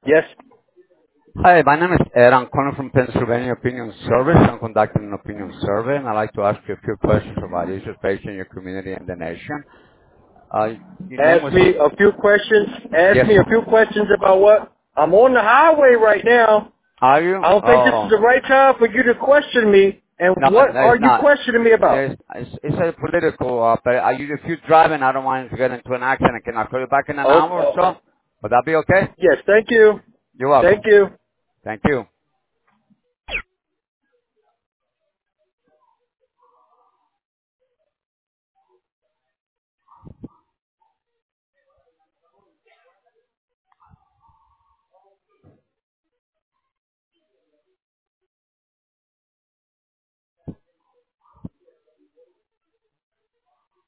Yes. Hi, my name is Ed. I'm calling from Pennsylvania Opinion Service. I'm conducting an opinion survey, and I'd like to ask you a few questions about issues facing your community and the nation. Your name Ask was... me a few questions. Ask Yes. me a few questions about what? I'm on the highway right now. Are you? I don't think this is the right time for you to question me. And No, what no, are it's you not. questioning me about? It's a political, but if you're driving, I don't want to get into an accident. Can I call you back in an Oh, hour or so? Would that be okay? yes, thank you. You're welcome. Thank you. Thank you.